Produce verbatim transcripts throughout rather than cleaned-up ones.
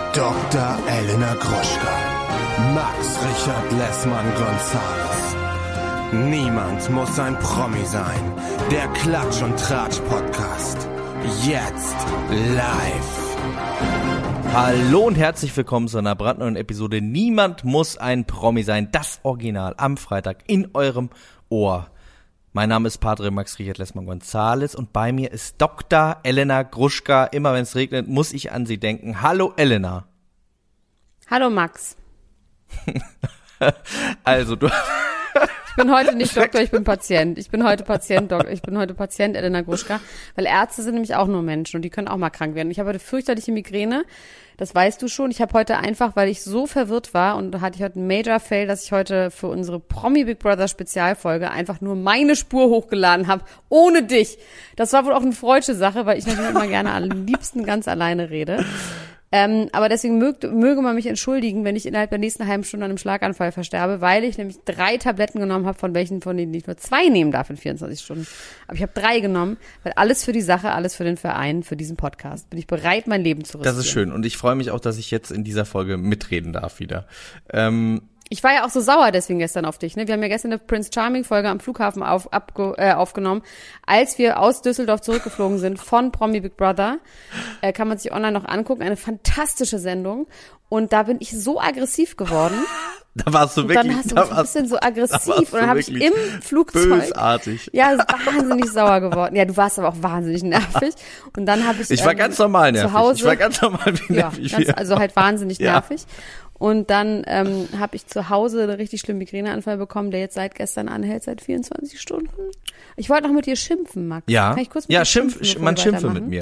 Doktor Elena Gruschka, Max Richard Lessmann-Gonzales. Niemand muss ein Promi sein. Der Klatsch- und Tratsch-Podcast. Jetzt live. Hallo und herzlich willkommen zu einer brandneuen Episode Niemand muss ein Promi sein. Das Original am Freitag in eurem Ohr. Mein Name ist Padre Max Richard Lessmann-Gonzales und bei mir ist Doktor Elena Gruschka. Immer wenn es regnet, muss ich an sie denken. Hallo Elena. Hallo Max. Also du... Ich bin heute nicht Doktor, ich bin Patient. Ich bin heute Patient, Doktor. Ich bin heute Patient Elena Gruschka, weil Ärzte sind nämlich auch nur Menschen und die können auch mal krank werden. Ich habe heute fürchterliche Migräne, das weißt du schon. Ich habe heute einfach, weil ich so verwirrt war und da hatte ich heute einen Major Fail, dass ich heute für unsere Promi Big Brother Spezialfolge einfach nur meine Spur hochgeladen habe, ohne dich. Das war wohl auch eine freudsche Sache, weil ich natürlich immer gerne am liebsten ganz alleine rede. Ähm, aber deswegen mögt, möge man mich entschuldigen, wenn ich innerhalb der nächsten halben Stunde an einem Schlaganfall versterbe, weil ich nämlich drei Tabletten genommen habe, von welchen von denen ich nur zwei nehmen darf in vierundzwanzig Stunden. Aber ich habe drei genommen, weil alles für die Sache, alles für den Verein, für diesen Podcast. Bin ich bereit, mein Leben zu riskieren. Das ist schön und ich freue mich auch, dass ich jetzt in dieser Folge mitreden darf wieder. Ähm Ich war ja auch so sauer deswegen gestern auf dich, ne? Wir haben ja gestern eine Prince Charming Folge am Flughafen auf, abge, äh, aufgenommen. Als wir aus Düsseldorf zurückgeflogen sind von Promi Big Brother, äh, kann man sich online noch angucken. Eine fantastische Sendung. Und da bin ich so aggressiv geworden. Da warst du und wirklich, dann hast du da mich ein bisschen so aggressiv. da Und dann habe ich im Flugzeug. Bösartig. Ja, wahnsinnig sauer geworden. Ja, du warst aber auch wahnsinnig nervig. Und dann habe ich. Ich war ähm, ganz normal nervig. Zu Hause, ich war ganz normal wie ja, nervig. ganz, also halt wahnsinnig Ja. nervig. Und dann ähm, habe ich zu Hause einen richtig schlimmen Migräneanfall bekommen, der jetzt seit gestern anhält, seit vierundzwanzig Stunden. Ich wollte noch mit dir schimpfen, Max. Ja, Kann ich kurz mit ja dir schimpf, schimpfen, man wir schimpfe mit weitermachen? mir.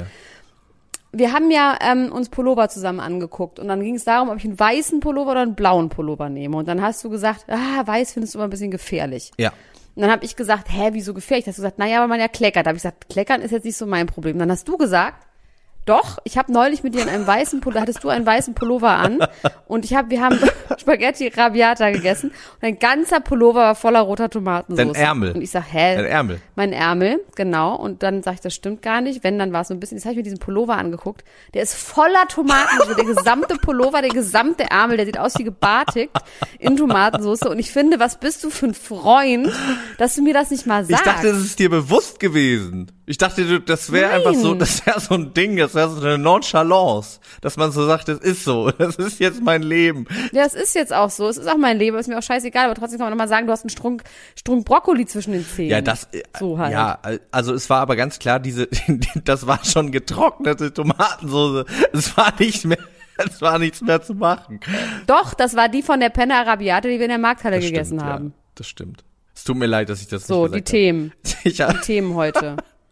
Wir haben ja ähm, uns Pullover zusammen angeguckt und dann ging es darum, ob ich einen weißen Pullover oder einen blauen Pullover nehme. Und dann hast du gesagt, ah, weiß findest du immer ein bisschen gefährlich. Ja. Und dann habe ich gesagt, hä, wieso gefährlich? Hast du gesagt, naja, weil man ja kleckert. Da habe ich gesagt, kleckern ist jetzt nicht so mein Problem. Dann hast du gesagt, doch, ich habe neulich mit dir in einem weißen Pullover, hattest du einen weißen Pullover an und ich habe, wir haben Spaghetti Rabiata gegessen und ein ganzer Pullover war voller roter Tomatensauce. Dein Ärmel. Und ich sag, hä? Dein Ärmel. Mein Ärmel, genau. Und dann sag ich, das stimmt gar nicht. Wenn, dann war es so ein bisschen, jetzt habe ich mir diesen Pullover angeguckt. Der ist voller Tomatensauce. Der gesamte Pullover, der gesamte Ärmel, der sieht aus wie gebartigt in Tomatensauce. Und ich finde, was bist du für ein Freund, dass du mir das nicht mal sagst? Ich dachte, das ist dir bewusst gewesen. Ich dachte, du- das wäre einfach so, Nein. das wäre so ein Ding, das wäre so eine Nonchalance, dass man so sagt, das ist so, das ist jetzt mein Leben. Ja, es ist jetzt auch so. Es ist auch mein Leben, ist mir auch scheißegal. Aber trotzdem kann man nochmal sagen, du hast einen Strunk, Strunk Brokkoli zwischen den Zähnen. Ja, das, So halt. ja, also es war aber ganz klar, diese, das war schon getrocknete Tomatensauce. Es war nicht mehr, es war nichts mehr zu machen. Doch, das war die von der Penne Arabiata, die wir in der Markthalle Das gegessen stimmt, haben. Ja, das stimmt. Es tut mir leid, dass ich das So, nicht die gesagt Themen. habe. Ich, ja, Die Themen heute.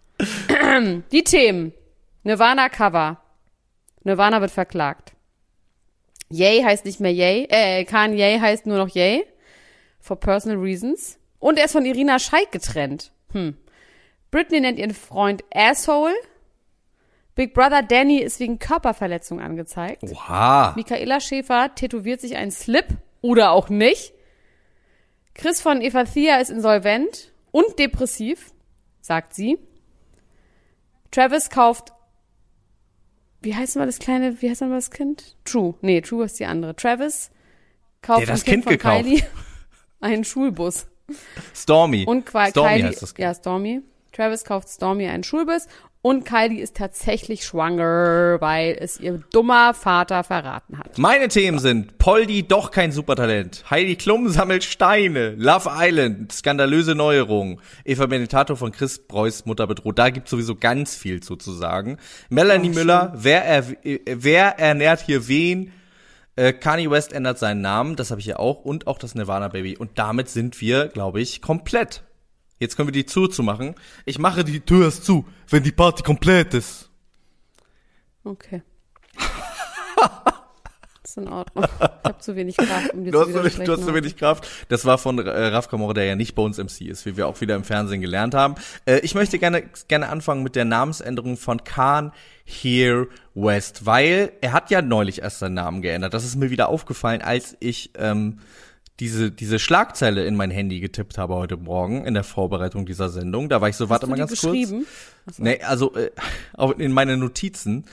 Die Themen. Nirvana Cover. Nirvana wird verklagt. Ye heißt nicht mehr Ye. Äh, Kanye heißt nur noch Ye. For personal reasons. Und er ist von Irina Shayk getrennt. Hm. Britney nennt ihren Freund Asshole. Big Brother Danny ist wegen Körperverletzung angezeigt. oha. Michaela Schäfer tätowiert sich einen Slip oder auch nicht. Chris von Evathia ist insolvent und depressiv, sagt sie. Travis kauft, wie heißt mal das kleine, wie heißt mal das Kind? True, nee, True ist die andere. Travis kauft Der hat das dem Kind von gekauft. Kylie einen Schulbus. Stormy. Und Qua- Stormy Kylie, heißt das Kind. ja, Stormy. Travis kauft Stormy einen Schulbus und Kylie ist tatsächlich schwanger, weil es ihr dummer Vater verraten hat. Meine Themen sind Poldi doch kein Supertalent, Heidi Klum sammelt Steine, Love Island, skandalöse Neuerungen, Eva Benedetto von Chris Preuß Mutter bedroht. Da gibt's sowieso ganz viel zu, zu sagen. Melanie Oh, Müller, wer, er, äh, wer ernährt hier wen? Äh, Kanye West ändert seinen Namen, das habe ich ja auch, und auch das Nirvana Baby. Und damit sind wir, glaube ich, komplett. Jetzt können wir die Tür zumachen. Ich mache die Tür erst zu, wenn die Party komplett ist. Okay. Ist in Ordnung. Ich habe zu wenig Kraft, um dir Du zu hast, so, widersprechen. du hast so wenig Kraft. Das war von äh, Raf Kamora, der ja nicht bei uns M C ist, wie wir auch wieder im Fernsehen gelernt haben. Äh, ich möchte gerne gerne anfangen mit der Namensänderung von Khan Here West, weil er hat ja neulich erst seinen Namen geändert. Das ist mir wieder aufgefallen, als ich ähm, diese diese Schlagzeile in mein Handy getippt habe heute Morgen in der Vorbereitung dieser Sendung. Da war ich so, Hast warte du mal die ganz kurz. geschrieben? Nee, also äh, auch in meine Notizen.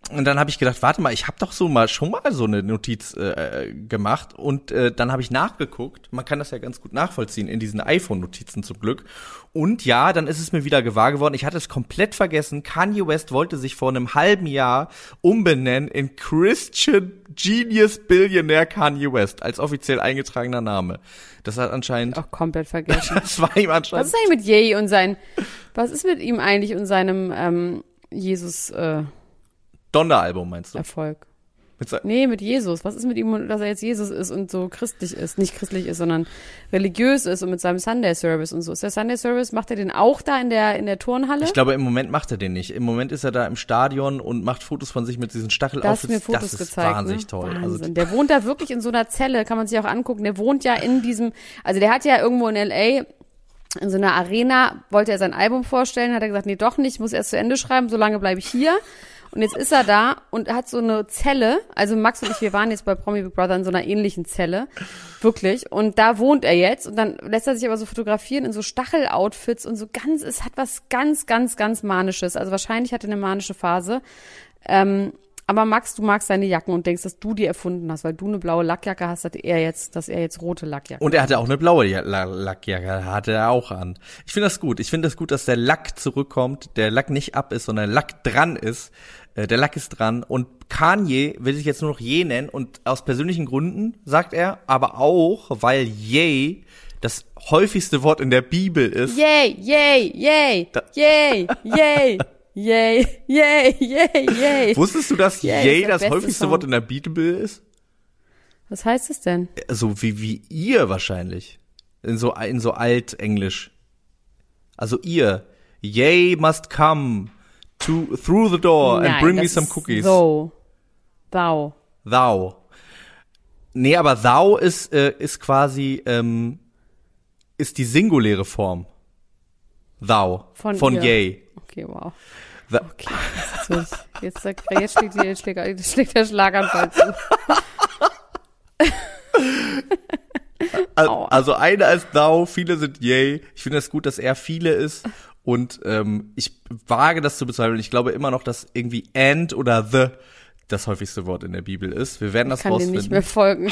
Und dann habe ich gedacht, warte mal, ich habe doch so mal schon mal so eine Notiz äh, gemacht und äh, dann habe ich nachgeguckt. Man kann das ja ganz gut nachvollziehen in diesen iPhone-Notizen zum Glück. Und ja, dann ist es mir wieder gewahr geworden. Ich hatte es komplett vergessen. Kanye West wollte sich vor einem halben Jahr umbenennen in Christian Genius Billionaire Kanye West als offiziell eingetragener Name. Das hat anscheinend Auch komplett vergessen. das war ihm Was anscheinend. ist eigentlich mit Ye und sein, was ist mit ihm eigentlich und seinem ähm, Jesus äh, Donneralbum meinst du? Erfolg? Mit se- Nee, mit Jesus. Was ist mit ihm, dass er jetzt Jesus ist und so christlich ist? Nicht christlich ist, sondern religiös ist und mit seinem Sunday Service und so. Ist der Sunday Service, macht er den auch da in der in der Turnhalle? Ich glaube, im Moment macht er den nicht. Im Moment ist er da im Stadion und macht Fotos von sich mit diesen Da hast du mir Stachelaufsätzen. Fotos Das ist gezeigt, wahnsinnig ne? toll. Wahnsinn. Also, Der wohnt da wirklich in so einer Zelle, kann man sich auch angucken. Der wohnt ja in diesem, also der hat ja irgendwo in L A in so einer Arena, wollte er sein Album vorstellen, hat er gesagt, nee, doch nicht, ich muss erst zu Ende schreiben, so lange bleibe ich hier. Und jetzt ist er da und hat so eine Zelle, also Max und ich, wir waren jetzt bei Promi Big Brother in so einer ähnlichen Zelle, wirklich. Und da wohnt er jetzt und dann lässt er sich aber so fotografieren in so Stachel-Outfits und so ganz, es hat was ganz, ganz, ganz Manisches. Also wahrscheinlich hat er eine manische Phase. Ähm, aber Max, du magst seine Jacken und denkst, dass du die erfunden hast, weil du eine blaue Lackjacke hast, hat er jetzt, dass er jetzt rote Lackjacke. und er hatte auch eine blaue Ja- La- Lackjacke, hatte er auch an. Ich finde das gut. Ich finde das gut, dass der Lack zurückkommt, der Lack nicht ab ist, sondern der Lack dran ist. Äh, Der Lack ist dran. Und Kanye will sich jetzt nur noch Ye nennen und aus persönlichen Gründen, sagt er, aber auch, weil Ye das häufigste Wort in der Bibel ist. Yay, yay, yay, Da- yay, yay, yay, yay, yay, yay. Wusstest du, dass Yay Ye ist der das beste häufigste Song. Wort in der Bibel ist? Was heißt es denn? So wie, wie ihr wahrscheinlich. In so, in so Altenglisch. Also ihr. Ye must come to, through the door and Nein, bring me das some ist cookies. So. Thou. Thou. Nee, aber thou ist, äh, ist quasi, ähm, ist die singuläre Form. Thou. Von Von ihr. Ye. Okay, wow. The, Okay, jetzt, wird- jetzt, jetzt, jetzt, schlägt, die- jetzt, schlägt, jetzt schlägt der Schlaganfall zu. al- Aua. also eine als thou, viele sind Ye. Ich finde es gut, dass er viele ist. Und ähm, ich wage das zu bezweifeln. Ich glaube immer noch, dass irgendwie and oder the das häufigste Wort in der Bibel ist. Wir werden das Ich kann dir rausfinden. nicht mehr folgen.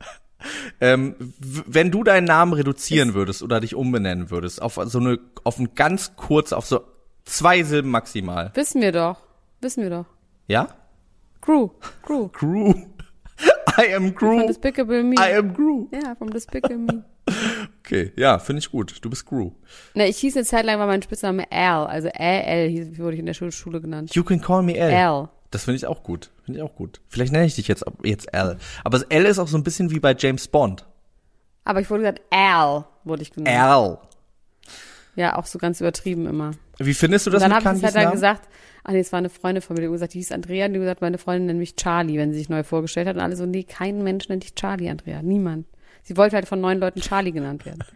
Ähm, w- wenn du deinen Namen reduzieren würdest oder dich umbenennen würdest, auf so eine, auf ein ganz kurz, auf so zwei Silben maximal. Wissen wir doch. Wissen wir doch. Ja? Gru. Gru. Gru. I am Von Gru. Despicable Me. I am Gru. Ja, vom Despicable Me. Okay, ja, finde ich gut. Du bist Gru. Na, ich hieß eine Zeit lang, war mein Spitzname Al. Also Ä L hieß, wurde ich in der Schule, Schule genannt. You can call me L. Al. Das finde ich auch gut. Finde ich auch gut. Vielleicht nenne ich dich jetzt, ab- jetzt L. Aber das L ist auch so ein bisschen wie bei James Bond. Aber ich wurde gesagt, Al wurde ich genannt. L. Ja, auch so ganz übertrieben immer. Wie findest du das Und dann mit habe ich eine Kanyes Zeit lang Namen? gesagt, ach nee, es war eine Freundin von mir, die hat gesagt, die hieß Andrea, und die hat gesagt, meine Freundin nennt mich Charlie, wenn sie sich neu vorgestellt hat. Und alle so, nee, kein Mensch nennt dich Charlie, Andrea. Niemand. Sie wollte halt von neun Leuten Charlie genannt werden.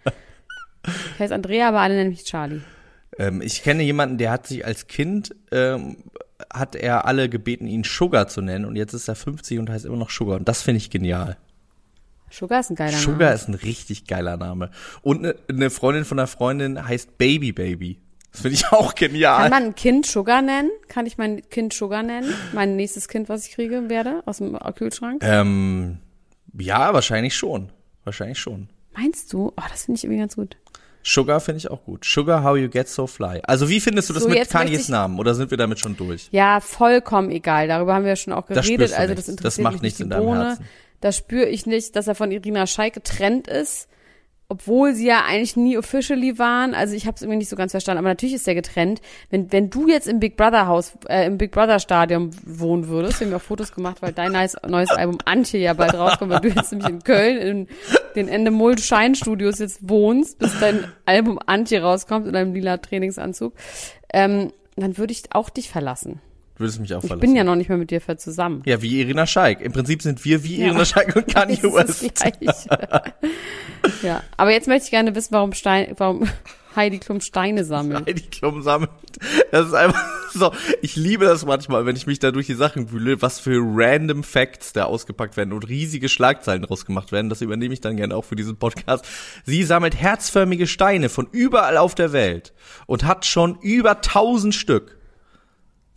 Ich heiße Andrea, aber alle nennen mich Charlie. Ähm, ich kenne jemanden, der hat sich als Kind, ähm, hat er alle gebeten, ihn Sugar zu nennen. Und jetzt ist er fünfzig und heißt immer noch Sugar. Und das finde ich genial. Sugar ist ein geiler Sugar Name. ist ein richtig geiler Name. Und eine ne Freundin von einer Freundin heißt Baby Baby. Das finde ich auch genial. Kann man ein Kind Sugar nennen? Kann ich mein Kind Sugar nennen? Mein nächstes Kind, was ich kriege, werde aus dem Kühlschrank? ähm, ja, wahrscheinlich schon. Wahrscheinlich schon. Meinst du? Oh, das finde ich irgendwie ganz gut. Sugar finde ich auch gut. Sugar, how you get so fly. Also wie findest du das So, mit jetzt möchte Kanyes ich- Namen? Oder sind wir damit schon durch? Ja, vollkommen egal. Darüber haben wir ja schon auch Das geredet. spürst du Also nicht. das Das interessiert macht mich nichts nicht in die deinem Bohne. Herzen. Da spüre ich nicht, dass er von Irina Shayk getrennt ist, obwohl sie ja eigentlich nie officially waren. Also ich habe es irgendwie nicht so ganz verstanden. Aber natürlich ist er getrennt. Wenn wenn du jetzt im Big Brother Haus, äh, im Big Brother Stadion wohnen würdest, wir haben ja auch Fotos gemacht, weil dein neues, neues Album Antje ja bald rauskommt, weil du jetzt nämlich in Köln in den Endemol Shine Studios jetzt wohnst, bis dein Album Antje rauskommt in einem lila Trainingsanzug, ähm, dann würde ich auch dich verlassen. Du würdest mich auch Ich verlassen. bin ja noch nicht mehr mit dir ver- zusammen. Ja, wie Irina Shayk. Im Prinzip sind wir wie Ja. Irina Shayk und Kanye Das ist West. das Gleiche. Ja, aber jetzt möchte ich gerne wissen, warum Stein, warum Heidi Klum Steine sammelt. Die Klumpen sammelt. Das ist einfach so. Ich liebe das manchmal, wenn ich mich da durch die Sachen wühle, was für random Facts da ausgepackt werden und riesige Schlagzeilen draus gemacht werden. Das übernehme ich dann gerne auch für diesen Podcast. Sie sammelt herzförmige Steine von überall auf der Welt und hat schon über tausend Stück.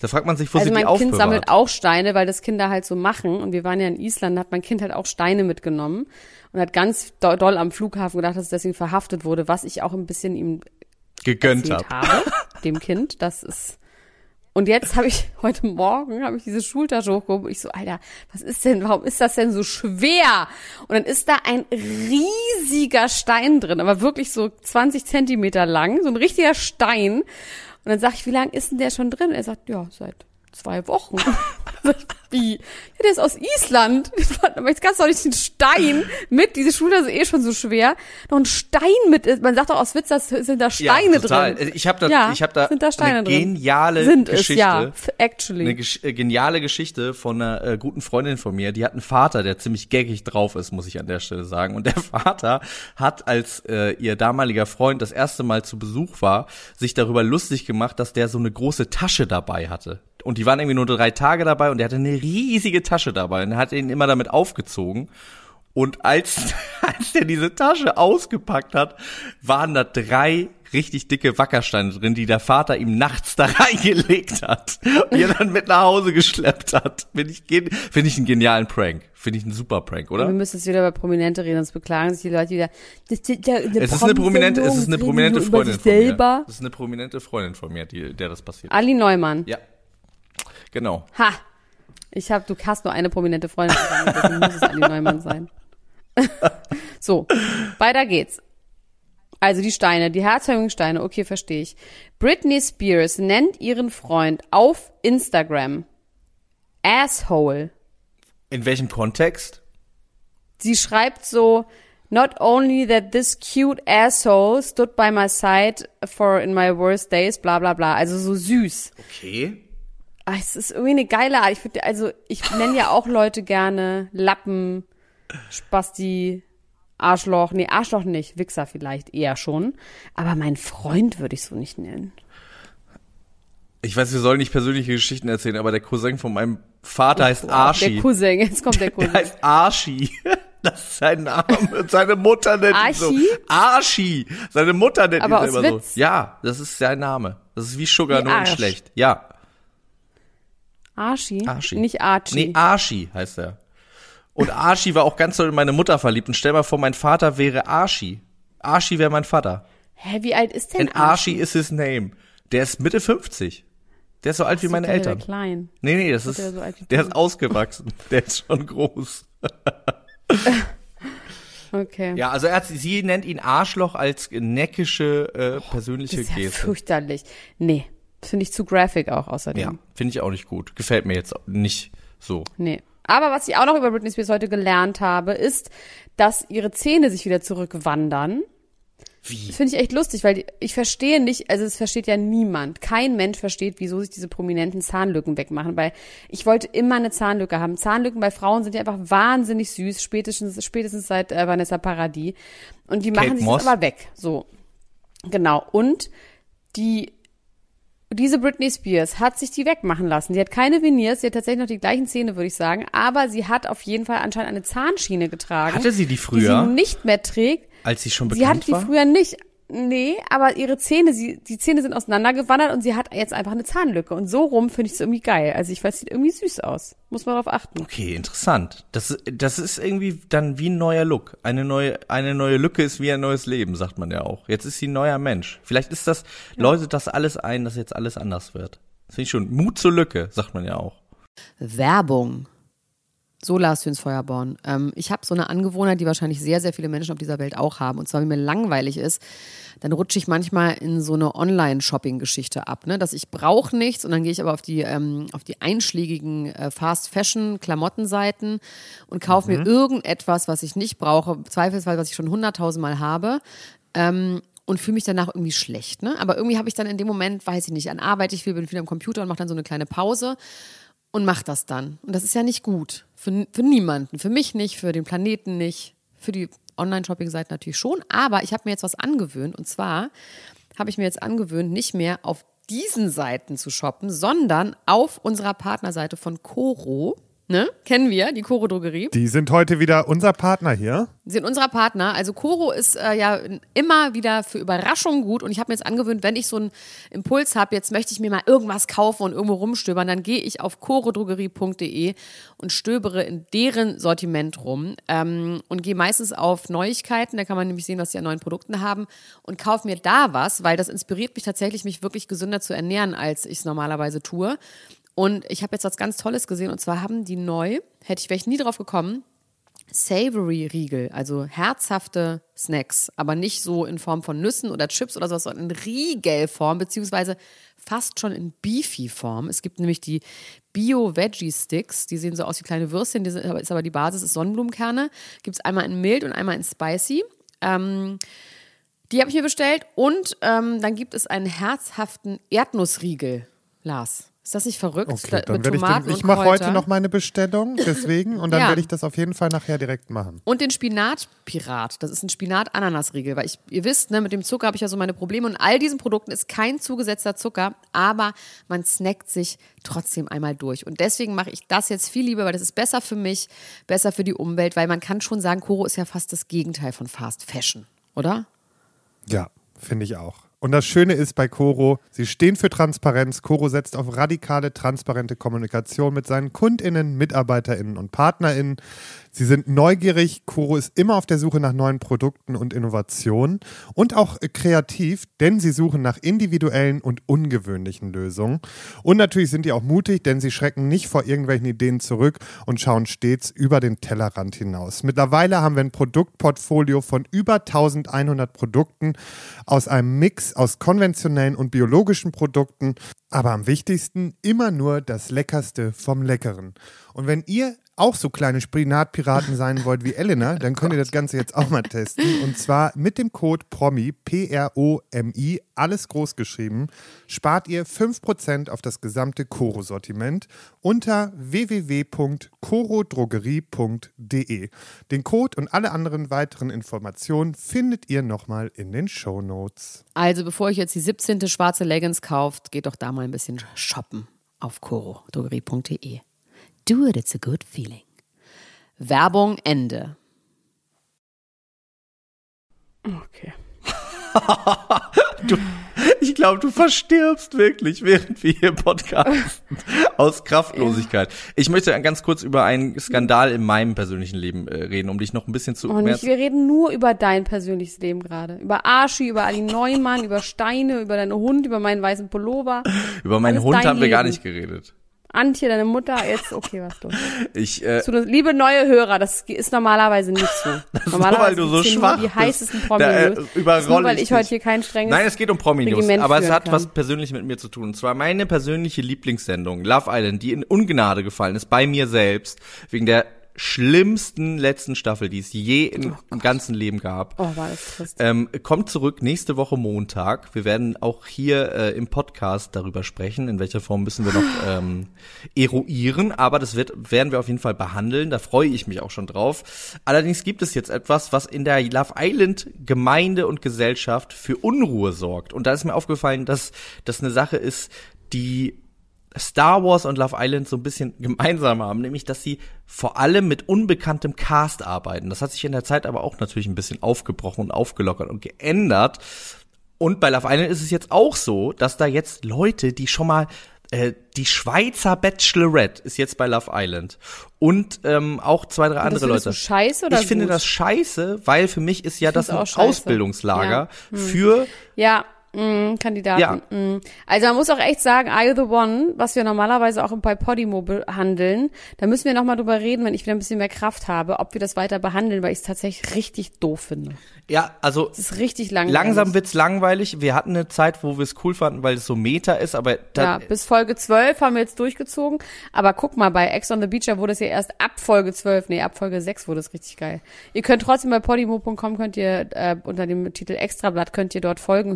Da fragt man sich, wo also sie die mein aufbewahrt. Kind sammelt auch Steine, weil das Kinder halt so machen. Und wir waren ja in Island, da hat mein Kind halt auch Steine mitgenommen und hat ganz do- doll am Flughafen gedacht, dass es deswegen verhaftet wurde, was ich auch ein bisschen ihm gegönnt erzählt habe. habe, dem Kind. Das ist. Und jetzt habe ich, heute Morgen habe ich diese Schultasche hochgehoben. Ich so, Alter, was ist denn, warum ist das denn so schwer? Und dann ist da ein riesiger Stein drin, aber wirklich so zwanzig Zentimeter lang, so ein richtiger Stein. Und dann sag ich, wie lang ist denn der schon drin? Und er sagt, ja, seit zwei Wochen. Sag ich, wie? Ja, der ist aus Island. Aber jetzt kannst du doch nicht den Stein mit, diese Schulter ist eh schon so schwer, noch ein Stein mit, man sagt doch aus Witz, das sind da Steine ja, total. drin. Ich habe da, ja, ich hab da, sind da Steine eine drin. geniale sind Geschichte. Es, ja, f- actually. Eine gesch- äh, geniale Geschichte von einer äh, guten Freundin von mir. Die hat einen Vater, der ziemlich gaggig drauf ist, muss ich an der Stelle sagen. Und der Vater hat, als äh, ihr damaliger Freund das erste Mal zu Besuch war, sich darüber lustig gemacht, dass der so eine große Tasche dabei hatte. Und die waren irgendwie nur drei Tage dabei und der hatte eine riesige Tasche dabei und er hat ihn immer damit aufgezogen. Und als, als der diese Tasche ausgepackt hat, waren da drei richtig dicke Wackersteine drin, die der Vater ihm nachts da reingelegt hat und er dann mit nach Hause geschleppt hat. Finde ich, finde ich einen genialen Prank. Finde ich einen super Prank, oder? Wir müssen jetzt wieder über Prominente reden, sonst beklagen sich die Leute wieder. Das, das, das, Es ist eine prominente, es ist eine prominente Freundin von mir. Es ist eine prominente Freundin von mir, die, der das passiert. Ali Neumann. Ja. Genau. Ha! Ich hab, du hast nur eine prominente Freundin, deswegen muss es Ali Neumann sein. So, weiter geht's. Also die Steine, die herzförmigen Steine, okay, verstehe ich. Britney Spears nennt ihren Freund auf Instagram Asshole. In welchem Kontext? Sie schreibt so, not only that this cute asshole stood by my side for in my worst days, bla bla bla. Also so süß. Okay. Ach, es ist irgendwie eine geile Art. Ich finde, also ich nenne ja auch Leute gerne Lappen, Spasti, Arschloch. Nee, Arschloch nicht. Wichser vielleicht eher schon. Aber mein Freund würde ich so nicht nennen. Ich weiß, wir sollen nicht persönliche Geschichten erzählen, aber der Cousin von meinem Vater heißt Wow, Archie. Der Cousin, jetzt kommt der Cousin. Der heißt Archie. Das ist sein Name. Seine Mutter nennt ihn so. Archie? Archie. Seine Mutter nennt Aber ihn aus selber Witz? so. Ja, das ist sein Name. Das ist wie Sugar, Wie nur in Arsch. schlecht. Ja. Archie? Archie. Nicht Archie. Nee, Archie heißt er. Und Archie war auch ganz doll in meine Mutter verliebt. Und stell mal vor, mein Vater wäre Archie. Archie wäre mein Vater. Hä, wie alt ist denn And Archie is his name. Der ist Mitte fünfzig. Der ist so alt wie meine der Eltern. Der klein. Nee, nee, das Ist ist, der so alt wie der du? ist ausgewachsen. Der ist schon groß. Okay. Ja, also er hat, sie nennt ihn Arschloch als neckische äh, persönliche Das ist ja Geste. fürchterlich. Nee, das finde ich zu graphic auch außerdem. Ja, finde ich auch nicht gut. Gefällt mir jetzt nicht so. Nee. Aber was ich auch noch über Britney Spears heute gelernt habe, ist, dass ihre Zähne sich wieder zurückwandern. Wie? Das finde ich echt lustig, weil die, ich verstehe nicht, also es versteht ja niemand. Kein Mensch versteht, wieso sich diese prominenten Zahnlücken wegmachen, weil ich wollte immer eine Zahnlücke haben. Zahnlücken bei Frauen sind ja einfach wahnsinnig süß, spätestens, spätestens seit äh, Vanessa Paradis. Und die machen Kate sich Moss. das aber weg. So. Genau. Und die, diese Britney Spears hat sich die wegmachen lassen. Sie hat keine Veneers, sie hat tatsächlich noch die gleichen Zähne, würde ich sagen, aber sie hat auf jeden Fall anscheinend eine Zahnschiene getragen. Hatte sie die Die früher, sie nicht mehr trägt. als sie schon Sie hatte bekannt die war? früher nicht. Nee, aber ihre Zähne, sie, die Zähne sind auseinandergewandert und sie hat jetzt einfach eine Zahnlücke. Und so rum finde ich es irgendwie geil. Also ich weiß, sieht irgendwie süß aus. Muss man darauf achten. Okay, interessant. Das, das ist irgendwie dann wie ein neuer Look. Eine neue, eine neue Lücke ist wie ein neues Leben, sagt man ja auch. Jetzt ist sie ein neuer Mensch. Vielleicht ist das, ja. läutet das alles ein, dass jetzt alles anders wird. Das finde ich schon. Mut zur Lücke, sagt man ja auch. Werbung. So, Lars Hüns Feuerborn. Ähm, ich habe so eine Angewohnheit, die wahrscheinlich sehr, sehr viele Menschen auf dieser Welt auch haben. Und zwar, wenn mir langweilig ist, dann rutsche ich manchmal in so eine Online-Shopping-Geschichte ab. Ne? Dass ich brauche nichts und dann gehe ich aber auf die, ähm, auf die einschlägigen äh, Fast-Fashion-Klamottenseiten und kaufe mhm. mir irgendetwas, was ich nicht brauche, zweifelsweise, was ich schon hunderttausendmal habe. Ähm, und fühle mich danach irgendwie schlecht. Ne? Aber irgendwie habe ich dann in dem Moment, weiß ich nicht, an Arbeit, ich bin viel am Computer und mache dann so eine kleine Pause. Und mach das dann. Und das ist ja nicht gut. Für, für niemanden. Für mich nicht, für den Planeten nicht. Für die Online-Shopping-Seiten natürlich schon. Aber ich habe mir jetzt was angewöhnt. Und zwar habe ich mir jetzt angewöhnt, nicht mehr auf diesen Seiten zu shoppen, sondern auf unserer Partnerseite von Coro. Ne? Kennen wir, die Coro Drogerie. Die sind heute wieder unser Partner hier. Sie sind unser Partner. Also Coro ist äh, ja immer wieder für Überraschungen gut. Und ich habe mir jetzt angewöhnt, wenn ich so einen Impuls habe, jetzt möchte ich mir mal irgendwas kaufen und irgendwo rumstöbern, dann gehe ich auf coro drogerie punkt de und stöbere in deren Sortiment rum ähm, und gehe meistens auf Neuigkeiten. Da kann man nämlich sehen, was die an neuen Produkten haben und kaufe mir da was, weil das inspiriert mich tatsächlich, mich wirklich gesünder zu ernähren, als ich es normalerweise tue. Und ich habe jetzt was ganz Tolles gesehen und zwar haben die neu, hätte ich, wäre ich nie drauf gekommen, Savory-Riegel, also herzhafte Snacks, aber nicht so in Form von Nüssen oder Chips oder sowas, sondern in Riegelform, beziehungsweise fast schon in Beefy-Form. Es gibt nämlich die Bio-Veggie-Sticks, die sehen so aus wie kleine Würstchen, die sind, ist aber die Basis ist Sonnenblumenkerne. Gibt es einmal in mild und einmal in spicy. Ähm, die habe ich mir bestellt und ähm, dann gibt es einen herzhaften Erdnussriegel, Lars. Ist das nicht verrückt? Okay, da, dann mit werde ich Tomaten den, ich und mache Kräuter. heute noch meine Bestellung, deswegen, und dann Ja. werde ich das auf jeden Fall nachher direkt machen. Und den Spinatpirat. Das ist ein Spinat-Ananas-Riegel, weil ich, ihr wisst, ne, mit dem Zucker habe ich ja so meine Probleme und all diesen Produkten ist kein zugesetzter Zucker, aber man snackt sich trotzdem einmal durch. Und deswegen mache ich das jetzt viel lieber, weil das ist besser für mich, besser für die Umwelt, weil man kann schon sagen, Coro ist ja fast das Gegenteil von Fast Fashion, oder? Ja, finde ich auch. Und das Schöne ist bei Coro, sie stehen für Transparenz. Coro setzt auf radikale, transparente Kommunikation mit seinen KundInnen, MitarbeiterInnen und PartnerInnen. Sie sind neugierig. Coro ist immer auf der Suche nach neuen Produkten und Innovationen und auch kreativ, denn sie suchen nach individuellen und ungewöhnlichen Lösungen. Und natürlich sind die auch mutig, denn sie schrecken nicht vor irgendwelchen Ideen zurück und schauen stets über den Tellerrand hinaus. Mittlerweile haben wir ein Produktportfolio von über eintausendeinhundert Produkten aus einem Mix aus konventionellen und biologischen Produkten, aber am wichtigsten immer nur das Leckerste vom Leckeren. Und wenn ihr auch so kleine Spinatpiraten sein wollt wie Elena, dann könnt ihr das Ganze jetzt auch mal testen. Und zwar mit dem Code PROMI, P R O M I, alles groß geschrieben, spart ihr fünf Prozent auf das gesamte Coro-Sortiment unter w w w punkt coro drogerie punkt de. Den Code und alle anderen weiteren Informationen findet ihr nochmal in den Shownotes. Also bevor ich jetzt die siebzehnte schwarze Leggings kauft, geht doch da mal ein bisschen shoppen auf coro drogerie punkt de. Do it, it's a good feeling. Werbung Ende. Okay. du, ich glaube, du verstirbst wirklich, während wir hier podcasten. Aus Kraftlosigkeit. Ich möchte ganz kurz über einen Skandal in meinem persönlichen Leben äh, reden, um dich noch ein bisschen zu... Und nicht, wir reden nur über dein persönliches Leben gerade. Über Arschi, über Ali Neumann, über Steine, über deinen Hund, über meinen weißen Pullover. Über meinen Alles Hund dein haben wir gar Leben. nicht geredet. Antje, deine Mutter, jetzt, okay, was los? Ich, äh, So, liebe neue Hörer, das ist normalerweise nicht so. Das ist Normalerweise nur, weil du so gibt's hier schwach nur die bist. heißesten Da, äh, Promi-News. überroll Nur weil ich ich heute dich. hier kein strenges Nein, es geht um Promi-News, Regiment aber es führen hat kann. was persönlich mit mir zu tun. Und zwar meine persönliche Lieblingssendung, Love Island, die in Ungnade gefallen ist, bei mir selbst, wegen der schlimmsten letzten Staffel, die es je in, im ganzen Leben gab. Oh, war das trist. Ähm, kommt zurück nächste Woche Montag. Wir werden auch hier äh, im Podcast darüber sprechen. In welcher Form müssen wir noch ähm, eruieren. Aber das wird, werden wir auf jeden Fall behandeln. Da freue ich mich auch schon drauf. Allerdings gibt es jetzt etwas, was in der Love Island Gemeinde und Gesellschaft für Unruhe sorgt. Und da ist mir aufgefallen, dass das eine Sache ist, die Star Wars und Love Island so ein bisschen gemeinsam haben, nämlich, dass sie vor allem mit unbekanntem Cast arbeiten. Das hat sich in der Zeit aber auch natürlich ein bisschen aufgebrochen und aufgelockert und geändert. Und bei Love Island ist es jetzt auch so, dass da jetzt Leute, die schon mal äh, die Schweizer Bachelorette ist jetzt bei Love Island und ähm, auch zwei, drei andere findest Leute. du scheiße oder ich finde gut? das scheiße, weil für mich ist ja Ich das ein find's auch scheiße. Ausbildungslager Ja. Hm. für Ja, mh, Kandidaten. Ja. Mh. Also man muss auch echt sagen, Are You the One, was wir normalerweise auch bei Podimo behandeln, da müssen wir nochmal drüber reden, wenn ich wieder ein bisschen mehr Kraft habe, ob wir das weiter behandeln, weil ich es tatsächlich richtig doof finde. ja, also Es ist richtig langweilig. langsam wird's langweilig. Wir hatten eine Zeit, wo wir es cool fanden, weil es so Meta ist, aber da, Ja, bis Folge zwölf haben wir jetzt durchgezogen. Aber guck mal, bei Ex on the Beach, da wurde es ja erst ab Folge zwölf, nee, ab Folge sechs wurde es richtig geil. Ihr könnt trotzdem bei podimo punkt com könnt ihr äh, unter dem Titel Extrablatt könnt ihr dort Folgen hören. Ihr könnt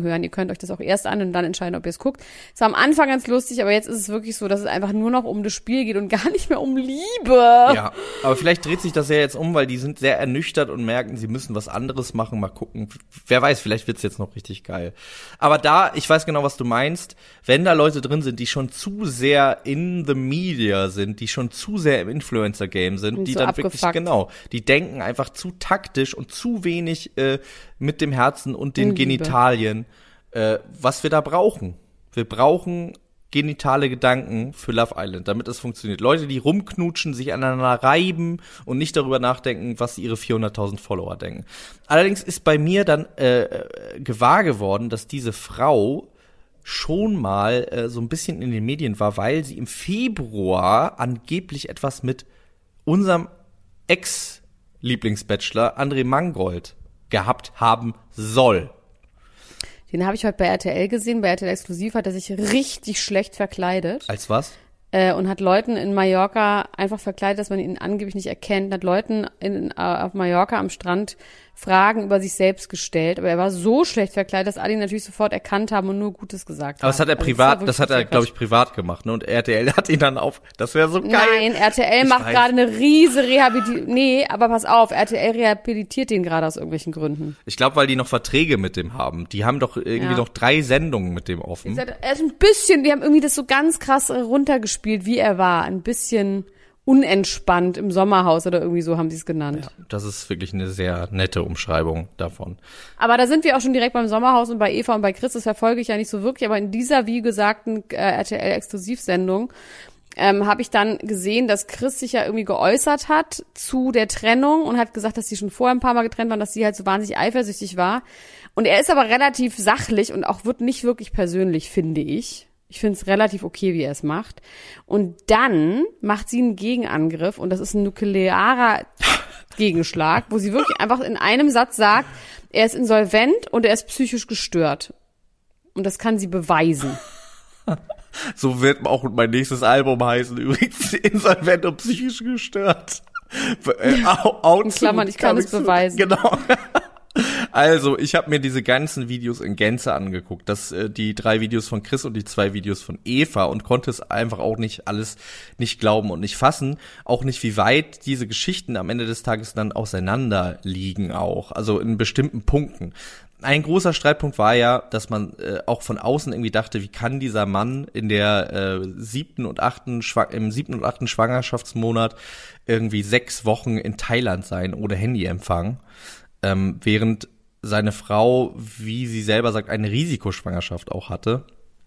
anscheinend euch das auch erst an und dann entscheiden, ob ihr es guckt. Es war am Anfang ganz lustig, aber jetzt ist es wirklich so, dass es einfach nur noch um das Spiel geht und gar nicht mehr um Liebe. Ja, aber vielleicht dreht sich das ja jetzt um, weil die sind sehr ernüchtert und merken, sie müssen was anderes machen, mal gucken. Wer weiß, vielleicht wird's jetzt noch richtig geil. Aber da, ich weiß genau, was du meinst, wenn da Leute drin sind, die schon zu sehr in the media sind, die schon zu sehr im Influencer-Game sind, Und die so dann abgefuckt. wirklich, genau, die denken einfach zu taktisch und zu wenig äh, mit dem Herzen und den In Liebe. Genitalien, äh, was wir da brauchen. Wir brauchen genitale Gedanken für Love Island, damit es funktioniert. Leute, die rumknutschen, sich aneinander reiben und nicht darüber nachdenken, was ihre vierhunderttausend Follower denken. Allerdings ist bei mir dann äh, gewahr geworden, dass diese Frau schon mal äh, so ein bisschen in den Medien war, weil sie im Februar angeblich etwas mit unserem Ex-Lieblingsbachelor André Mangold gehabt haben soll. Den habe ich heute bei R T L gesehen. Bei R T L Exklusiv hat er sich richtig schlecht verkleidet. Als was? Äh, und hat Leuten in Mallorca einfach verkleidet, dass man ihn angeblich nicht erkennt. Hat Leuten in, äh, auf Mallorca am Strand Fragen über sich selbst gestellt. Aber er war so schlecht verkleidet, dass alle ihn natürlich sofort erkannt haben und nur Gutes gesagt Aber das haben. hat er Also privat, ist das ja hat er, wirklich glaube ich, privat gemacht, ne? Und R T L hat ihn dann auf, das wäre so geil. Nein, R T L Ich macht weiß. gerade eine riese Rehabilitierung. Nee, aber pass auf, R T L rehabilitiert den gerade aus irgendwelchen Gründen. Ich glaube, weil die noch Verträge mit dem haben. Die haben doch irgendwie Ja. noch drei Sendungen mit dem offen. Er ist ein bisschen, die haben irgendwie das so ganz krass runtergespielt, wie er war. Ein bisschen unentspannt im Sommerhaus oder irgendwie so haben sie es genannt. Das ist wirklich eine sehr nette Umschreibung davon. Aber da sind wir auch schon direkt beim Sommerhaus und bei Eva und bei Chris, das verfolge ich ja nicht so wirklich, aber in dieser, wie gesagten, äh, R T L-Exklusivsendung ähm, habe ich dann gesehen, dass Chris sich ja irgendwie geäußert hat zu der Trennung und hat gesagt, dass sie schon vorher ein paar Mal getrennt waren, dass sie halt so wahnsinnig eifersüchtig war. Und er ist aber relativ sachlich und auch wird nicht wirklich persönlich, finde ich. Ich finde es relativ okay, wie er es macht. Und dann macht sie einen Gegenangriff und das ist ein nuklearer Gegenschlag, wo sie wirklich einfach in einem Satz sagt, er ist insolvent und er ist psychisch gestört. Und das kann sie beweisen. So wird auch mein nächstes Album heißen, übrigens, insolvent und psychisch gestört. Äh, au- In Klammern, ich kann es beweisen. Genau. Also, ich habe mir diese ganzen Videos in Gänze angeguckt. Das, äh, die drei Videos von Chris und die zwei Videos von Eva und konnte es einfach auch nicht alles nicht glauben und nicht fassen. Auch nicht, wie weit diese Geschichten am Ende des Tages dann auseinander liegen auch. Also in bestimmten Punkten. Ein großer Streitpunkt war ja, dass man äh, auch von außen irgendwie dachte, wie kann dieser Mann in der äh, siebten und achten Schwa- im siebten und achten Schwangerschaftsmonat irgendwie sechs Wochen in Thailand sein ohne Handyempfang, ähm, während seine Frau, wie sie selber sagt, eine Risikoschwangerschaft auch hatte.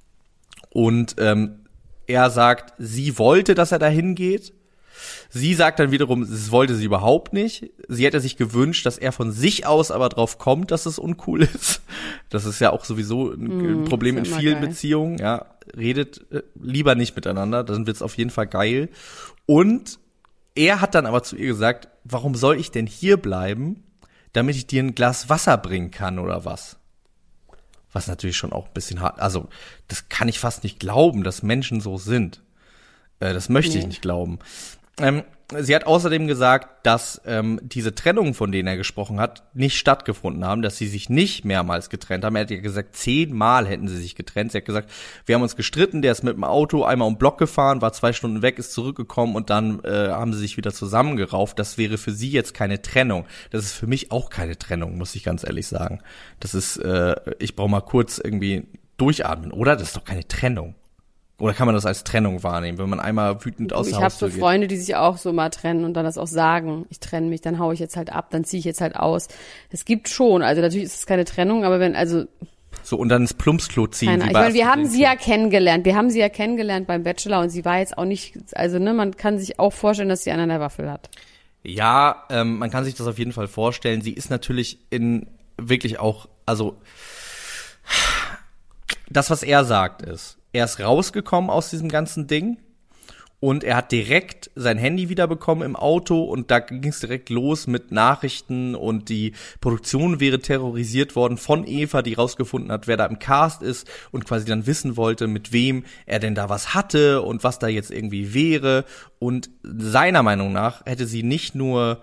Und ähm, er sagt, sie wollte, dass er dahin geht. Sie sagt dann wiederum, das wollte sie überhaupt nicht. Sie hätte sich gewünscht, dass er von sich aus aber drauf kommt, dass es uncool ist. Das ist ja auch sowieso ein mm, Problem in vielen geil. Beziehungen. Ja, redet äh, lieber nicht miteinander, dann wird's auf jeden Fall geil. Und er hat dann aber zu ihr gesagt, warum soll ich denn hier bleiben, damit ich dir ein Glas Wasser bringen kann oder was? Was natürlich schon auch ein bisschen hart, also das kann ich fast nicht glauben, dass Menschen so sind. Äh, das möchte nee. ich nicht glauben. Ähm, sie hat außerdem gesagt, dass ähm, diese Trennungen, von denen er gesprochen hat, nicht stattgefunden haben, dass sie sich nicht mehrmals getrennt haben. Er hat ja gesagt, zehnmal hätten sie sich getrennt. Sie hat gesagt, wir haben uns gestritten, der ist mit dem Auto einmal um den Block gefahren, war zwei Stunden weg, ist zurückgekommen und dann äh, haben sie sich wieder zusammengerauft. Das wäre für sie jetzt keine Trennung. Das ist für mich auch keine Trennung, muss ich ganz ehrlich sagen. Das ist, äh, ich brauche mal kurz irgendwie durchatmen, oder? Das ist doch keine Trennung. Oder kann man das als Trennung wahrnehmen, wenn man einmal wütend aus der Haustür geht? Ich habe so Freunde, die sich auch so mal trennen und dann das auch sagen. Ich trenne mich, dann hau ich jetzt halt ab, dann ziehe ich jetzt halt aus. Es gibt schon, also natürlich ist es keine Trennung, aber wenn, also... So, und dann ins Plumpsklo ziehen. Keine, ich meine, wir haben sie ja kennengelernt. Wir haben sie ja kennengelernt beim Bachelor und sie war jetzt auch nicht, also ne, man kann sich auch vorstellen, dass sie einen an der Waffel hat. Ja, ähm, man kann sich das auf jeden Fall vorstellen. Sie ist natürlich in wirklich auch, also das, was er sagt, ist, er ist rausgekommen aus diesem ganzen Ding und er hat direkt sein Handy wiederbekommen im Auto und da ging es direkt los mit Nachrichten und die Produktion wäre terrorisiert worden von Eva, die rausgefunden hat, wer da im Cast ist und quasi dann wissen wollte, mit wem er denn da was hatte und was da jetzt irgendwie wäre. Und seiner Meinung nach hätte sie nicht nur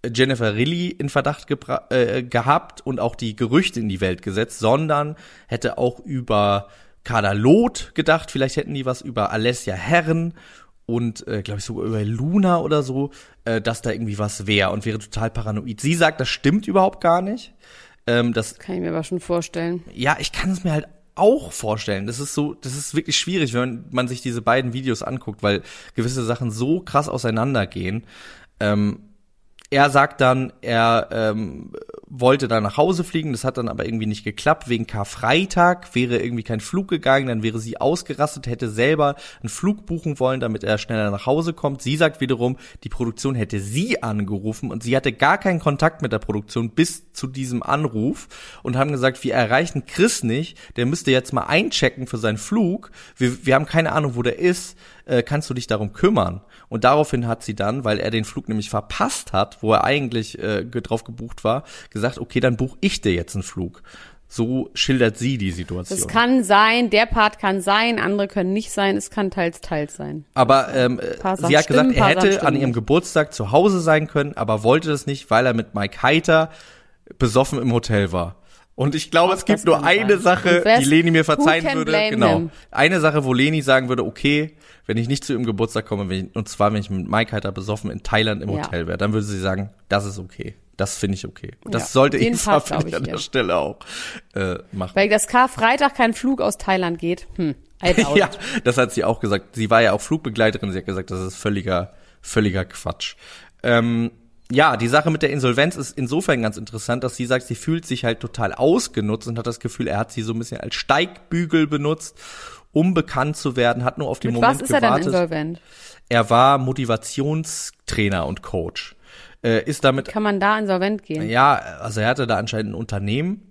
Jennifer Riley in Verdacht gebra- äh, gehabt und auch die Gerüchte in die Welt gesetzt, sondern hätte auch über Carla Loth gedacht, vielleicht hätten die was über Alessia Herren und äh, glaube ich sogar über Luna oder so, äh, dass da irgendwie was wäre und wäre total paranoid. Sie sagt, das stimmt überhaupt gar nicht. Ähm, das Kann ich mir aber schon vorstellen. Ja, ich kann es mir halt auch vorstellen. Das ist so, das ist wirklich schwierig, wenn man sich diese beiden Videos anguckt, weil gewisse Sachen so krass auseinandergehen. Ähm, Er sagt dann, er ähm, wollte da nach Hause fliegen, das hat dann aber irgendwie nicht geklappt. Wegen Karfreitag wäre irgendwie kein Flug gegangen, dann wäre sie ausgerastet, hätte selber einen Flug buchen wollen, damit er schneller nach Hause kommt. Sie sagt wiederum, die Produktion hätte sie angerufen und sie hatte gar keinen Kontakt mit der Produktion bis zu diesem Anruf und haben gesagt, wir erreichen Chris nicht, der müsste jetzt mal einchecken für seinen Flug. Wir, wir haben keine Ahnung, wo der ist. Äh, kannst du dich darum kümmern? Und daraufhin hat sie dann, weil er den Flug nämlich verpasst hat, wo er eigentlich äh, drauf gebucht war, gesagt, okay, dann buche ich dir jetzt einen Flug. So schildert sie die Situation. Das kann sein, der Part kann sein, andere können nicht sein, es kann teils, teils sein. Aber ähm, sie hat stimmen, gesagt, er hätte stimmen an ihrem nicht. Geburtstag zu Hause sein können, aber wollte das nicht, weil er mit Mike Heiter besoffen im Hotel war. Und ich glaube, Auch es gibt das nur kann eine sein. Sache, Und wer- die Leni mir verzeihen who can würde. blame Genau. him? Eine Sache, wo Leni sagen würde, okay, wenn ich nicht zu ihrem Geburtstag komme, wenn ich, und zwar, wenn ich mit Mike Heiter besoffen in Thailand im Ja. Hotel wäre, dann würde sie sagen, das ist okay. Das finde ich okay. Und das Ja, sollte den Eva, Part finde glaub ich, ich an der ihr. Stelle auch äh, machen. Weil das Karfreitag kein Flug aus Thailand geht. Hm, I doubt Ja, it. das hat sie auch gesagt. Sie war ja auch Flugbegleiterin. Sie hat gesagt, das ist völliger, völliger Quatsch. Ähm, ja, die Sache mit der Insolvenz ist insofern ganz interessant, dass sie sagt, sie fühlt sich halt total ausgenutzt und hat das Gefühl, er hat sie so ein bisschen als Steigbügel benutzt, um bekannt zu werden, hat nur auf den Mit Moment was ist er gewartet. denn insolvent? Er war Motivationstrainer und Coach. Äh, ist damit Kann man da insolvent gehen? ja, also er hatte da anscheinend ein Unternehmen,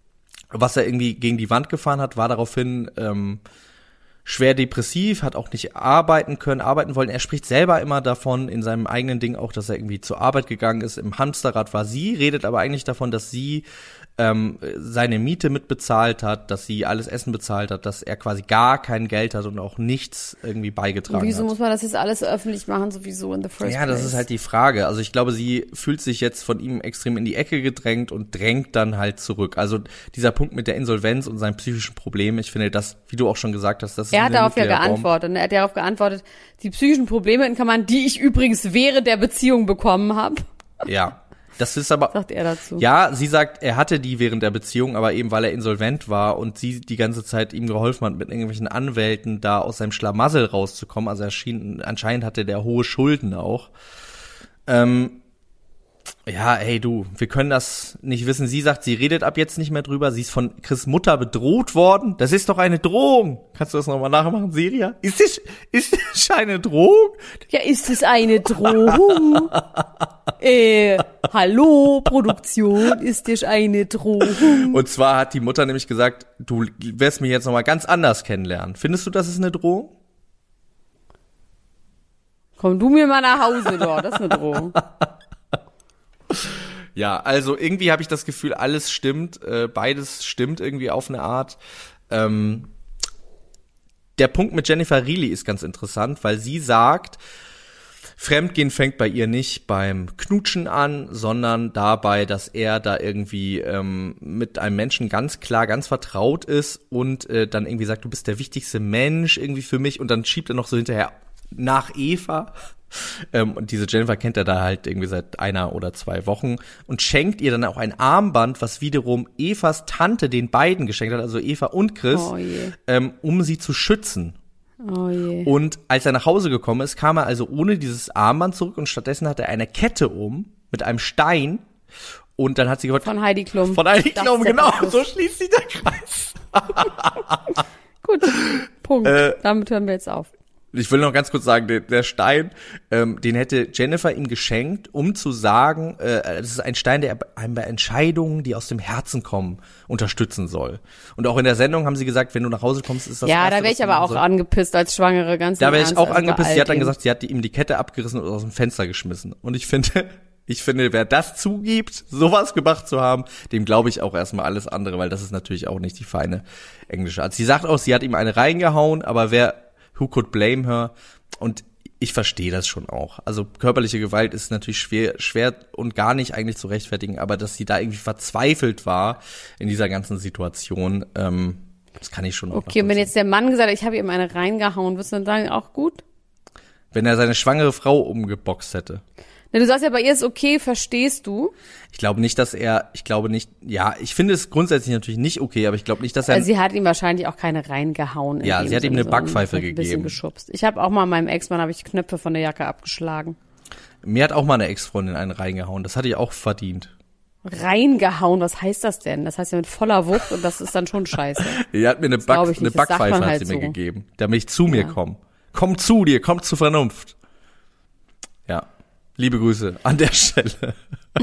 was er irgendwie gegen die Wand gefahren hat, war daraufhin ähm, schwer depressiv, hat auch nicht arbeiten können, arbeiten wollen. Er spricht selber immer davon in seinem eigenen Ding auch, dass er irgendwie zur Arbeit gegangen ist. Im Hamsterrad war sie, redet aber eigentlich davon, dass sie ähm, seine Miete mitbezahlt hat, dass sie alles Essen bezahlt hat, dass er quasi gar kein Geld hat und auch nichts irgendwie beigetragen Und wieso hat. muss man das jetzt alles öffentlich machen, sowieso in the first Ja, das place? ist halt die Frage. Also ich glaube, sie fühlt sich jetzt von ihm extrem in die Ecke gedrängt und drängt dann halt zurück. Also dieser Punkt mit der Insolvenz und seinen psychischen Problemen, ich finde das, wie du auch schon gesagt hast, das ist Er ein hat darauf ja Nuclear Bomb. geantwortet. Und er hat darauf geantwortet, die psychischen Probleme in Klammern, die ich übrigens während der Beziehung bekommen habe, Ja, das ist aber, sagt er dazu. ja, sie sagt, er hatte die während der Beziehung, aber eben weil er insolvent war und sie die ganze Zeit ihm geholfen hat, mit irgendwelchen Anwälten da aus seinem Schlamassel rauszukommen. Also er schien, anscheinend hatte der hohe Schulden auch. Ähm, ja, hey du, wir können das nicht wissen. Sie sagt, sie redet ab jetzt nicht mehr drüber. Sie ist von Chris' Mutter bedroht worden. Das ist doch eine Drohung. Kannst du das nochmal nachmachen, Siria? Ist das, ist das eine Drohung? Ja, ist es eine Drohung? äh, hallo, Produktion, ist das eine Drohung? Und zwar hat die Mutter nämlich gesagt, du wirst mich jetzt nochmal ganz anders kennenlernen. Findest du, das ist eine Drohung? Komm du mir mal nach Hause, doch, das ist eine Drohung. Ja, also irgendwie habe ich das Gefühl, alles stimmt, äh, beides stimmt irgendwie auf eine Art. Ähm, der Punkt mit Jennifer Riley ist ganz interessant, weil sie sagt, Fremdgehen fängt bei ihr nicht beim Knutschen an, sondern dabei, dass er da irgendwie ähm, mit einem Menschen ganz klar, ganz vertraut ist und äh, dann irgendwie sagt, du bist der wichtigste Mensch irgendwie für mich und dann schiebt er noch so hinterher nach Eva. Ähm, und diese Jennifer kennt er da halt irgendwie seit einer oder zwei Wochen und schenkt ihr dann auch ein Armband, was wiederum Evas Tante den beiden geschenkt hat, also Eva und Chris, Oh je. ähm, um sie zu schützen. Oh je. Und als er nach Hause gekommen ist, kam er also ohne dieses Armband zurück und stattdessen hat er eine Kette um mit einem Stein und dann hat sie gehört, Von Heidi Klum. von Heidi Das Klum, ist der genau, Abschluss. so schließt sich der Kreis. Gut, Punkt. Äh, Damit hören wir jetzt auf. Ich will noch ganz kurz sagen, der, der Stein, ähm, den hätte Jennifer ihm geschenkt, um zu sagen, äh, das ist ein Stein, der einem bei Entscheidungen, die aus dem Herzen kommen, unterstützen soll. Und auch in der Sendung haben sie gesagt, wenn du nach Hause kommst, ist das Ja, Erste, da wäre was ich du aber machen auch sollst. angepisst als Schwangere, ganz Da im wäre ich Ernst, auch also bei angepisst. all Sie hat dann dem. gesagt, sie hat ihm die Kette abgerissen und aus dem Fenster geschmissen. Und ich finde, ich finde, wer das zugibt, sowas gemacht zu haben, dem glaube ich auch erstmal alles andere, weil das ist natürlich auch nicht die feine englische Art. Sie sagt auch, sie hat ihm eine reingehauen, aber wer, who could blame her? Und ich verstehe das schon auch. Also körperliche Gewalt ist natürlich schwer, schwer und gar nicht eigentlich zu rechtfertigen, aber dass sie da irgendwie verzweifelt war in dieser ganzen Situation, ähm, das kann ich schon auch Okay, und wenn jetzt der Mann gesagt hat, ich habe ihm eine reingehauen, würdest du dann sagen, auch gut? Wenn er seine schwangere Frau umgeboxt hätte. Na, du sagst ja, bei ihr ist okay, verstehst du? Ich glaube nicht, dass er, ich glaube nicht, ja, ich finde es grundsätzlich natürlich nicht okay, aber ich glaube nicht, dass er... Also sie hat ihm wahrscheinlich auch keine reingehauen. in Ja, dem sie hat ihm Sinne, eine Backpfeife sondern ein bisschen gegeben. geschubst. Ich habe auch mal meinem Ex-Mann, habe ich Knöpfe von der Jacke abgeschlagen. Mir hat auch mal eine Ex-Freundin einen reingehauen, das hatte ich auch verdient. Reingehauen, was heißt das denn? Das heißt ja mit voller Wucht und das ist dann schon scheiße. Die hat mir eine, Das glaub Back, ich eine nicht, das sagt man Backpfeife hat halt sie mir so. gegeben, damit ich zu mir Ja. komme. Komm zu dir, komm zur Vernunft. Ja, liebe Grüße an der Stelle.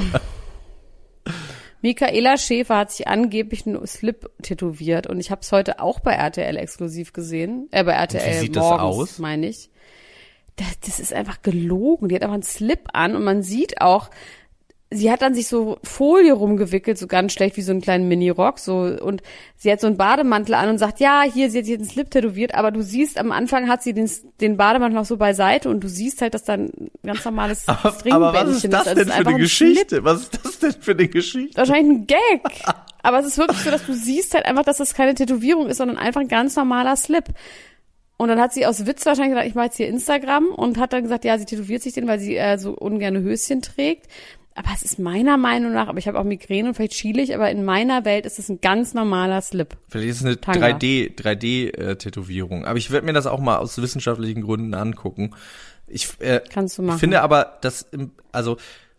Michaela Schäfer hat sich angeblich einen Slip tätowiert und ich habe es heute auch bei R T L exklusiv gesehen. Äh, bei R T L Wie sieht das morgens, aus? meine ich. Das, das ist einfach gelogen. Die hat einfach einen Slip an und man sieht auch, sie hat dann sich so Folie rumgewickelt, so ganz schlecht wie so einen kleinen Mini-Rock, so, und sie hat so einen Bademantel an und sagt, ja, hier, sie hat sich einen Slip tätowiert, aber du siehst, am Anfang hat sie den, den Bademantel noch so beiseite und du siehst halt, dass da ein ganz normales Aber, Stringbändchen aber was ist das Also denn es für einfach eine ein Slip. Geschichte? Was ist das denn für eine Geschichte? Wahrscheinlich ein Gag. Aber es ist wirklich so, dass du siehst halt einfach, dass das keine Tätowierung ist, sondern einfach ein ganz normaler Slip. Und dann hat sie aus Witz wahrscheinlich gesagt, ich mache jetzt hier Instagram und hat dann gesagt, ja, sie tätowiert sich den, weil sie äh, so ungerne Höschen trägt. Aber es ist meiner Meinung nach, aber ich habe auch Migräne und vielleicht schiele ich, aber in meiner Welt ist es ein ganz normaler Slip. Vielleicht ist es eine Tanga. drei D, drei D-Tätowierung. Aber ich werde mir das auch mal aus wissenschaftlichen Gründen angucken. Ich, äh, Kannst du machen. ich finde aber, dass, im- also,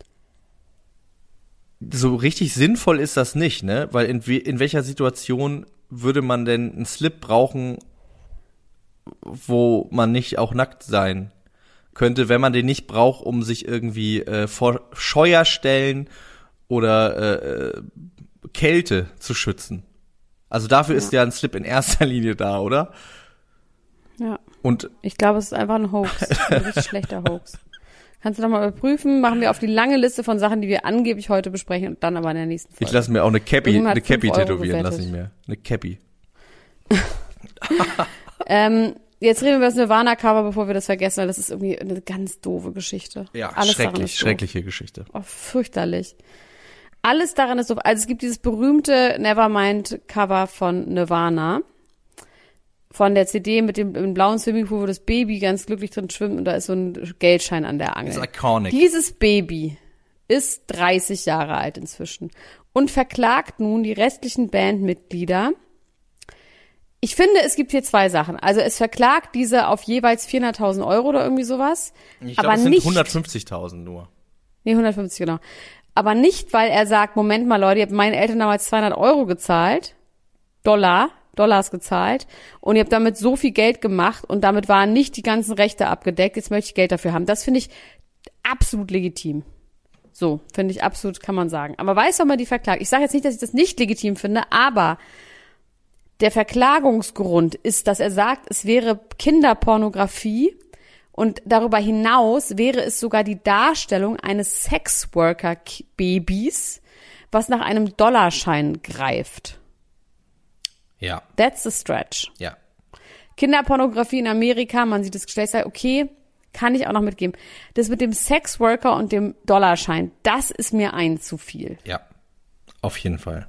so richtig sinnvoll ist das nicht, ne? Weil in, we- in welcher Situation würde man denn einen Slip brauchen, wo man nicht auch nackt sein könnte, wenn man den nicht braucht, um sich irgendwie äh, vor Scheuerstellen oder äh, äh, Kälte zu schützen. Also dafür ist ja ein Slip in erster Linie da, oder? Ja, Und ich glaube, es ist einfach ein Hoax. Ein richtig schlechter Hoax. Kannst du doch mal überprüfen, machen wir auf die lange Liste von Sachen, die wir angeblich heute besprechen und dann aber in der nächsten Folge. ich lasse mir auch eine Cappy, Irgendjemand eine hat fünf Cappy Euro tätowieren, lasse gewettet. ich mir. Eine Cappy. Ähm, jetzt reden wir über das Nirvana-Cover, bevor wir das vergessen, weil das ist irgendwie eine ganz doofe Geschichte. Ja, Alles daran schrecklich, ist doof. schreckliche Geschichte. Oh, fürchterlich. Alles daran ist doof. Also es gibt dieses berühmte Nevermind-Cover von Nirvana. Von der C D mit dem, dem blauen Swimmingpool, wo das Baby ganz glücklich drin schwimmt und da ist so ein Geldschein an der Angel. Ist iconic. Dieses Baby ist dreißig Jahre alt inzwischen und verklagt nun die restlichen Bandmitglieder. Ich finde, es gibt hier zwei Sachen. Also es verklagt diese auf jeweils vierhunderttausend Euro oder irgendwie sowas. Ich aber glaube, es sind nicht, hundertfünfzigtausend nur. nee, hundertfünfzig, genau. Aber nicht, weil er sagt, Moment mal, Leute, ihr habt meinen Eltern damals zweihundert Euro gezahlt, Dollar, Dollars gezahlt und ihr habt damit so viel Geld gemacht und damit waren nicht die ganzen Rechte abgedeckt, jetzt möchte ich Geld dafür haben. Das finde ich absolut legitim. So, finde ich absolut, kann man sagen. Aber weiß doch mal die verklagt. Ich sage jetzt nicht, dass ich das nicht legitim finde, aber der Verklagungsgrund ist, dass er sagt, es wäre Kinderpornografie und darüber hinaus wäre es sogar die Darstellung eines Sexworker-Babys, was nach einem Dollarschein greift. Ja, That's the stretch. ja. Kinderpornografie in Amerika, man sieht das Geschlechtsteil, okay, kann ich auch noch mitgeben. Das mit dem Sexworker und dem Dollarschein, das ist mir ein zu viel. Ja, auf jeden Fall.